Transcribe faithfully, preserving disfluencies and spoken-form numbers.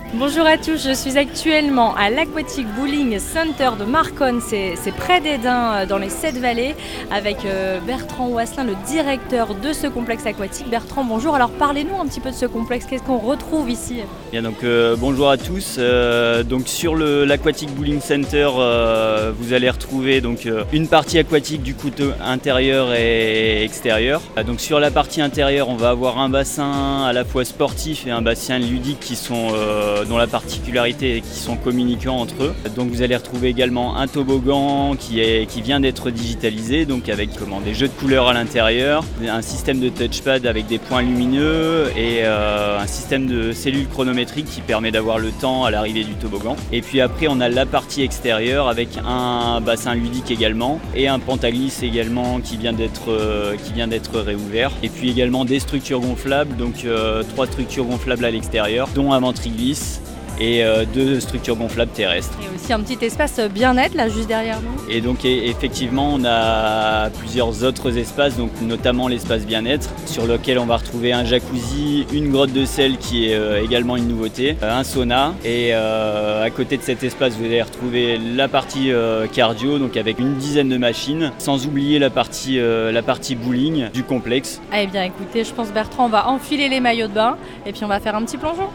Bonjour à tous, je suis actuellement à l'Aquatic Bowling Center de Marconne, c'est, c'est près d'Edin dans les Sept-Vallées avec euh, Bertrand Wasselin, le directeur de ce complexe aquatique. Bertrand, bonjour, alors parlez-nous un petit peu de ce complexe, qu'est-ce qu'on retrouve ici? Bien, donc, euh, bonjour à tous, euh, donc, sur le, l'Aquatic Bowling Center, euh, vous allez retrouver donc, euh, une partie aquatique du coup intérieur et extérieur. Donc, sur la partie intérieure, on va avoir un bassin à la fois sportif et un bassin ludique qui sont euh, dont la particularité est qu'ils sont communicants entre eux. Donc vous allez retrouver également un toboggan qui, est, qui vient d'être digitalisé, donc avec comment, des jeux de couleurs à l'intérieur, un système de touchpad avec des points lumineux et euh, un système de cellules chronométriques qui permet d'avoir le temps à l'arrivée du toboggan. Et puis après on a la partie extérieure avec un bassin ludique également et un pantaglisse également qui vient d'être, euh, qui vient d'être réouvert. Et puis également des structures gonflables, donc euh, trois structures gonflables à l'extérieur, dont un ventriglisse et euh, deux structures gonflables terrestres. Et aussi un petit espace bien-être là juste derrière nous. Et donc et, effectivement on a plusieurs autres espaces, donc notamment l'espace bien-être sur lequel on va retrouver un jacuzzi, une grotte de sel qui est euh, également une nouveauté, un sauna et euh, à côté de cet espace vous allez retrouver la partie euh, cardio, donc avec une dizaine de machines, sans oublier la partie, euh, la partie bowling du complexe. Eh bien écoutez, je pense Bertrand on va enfiler les maillots de bain et puis on va faire un petit plongeon.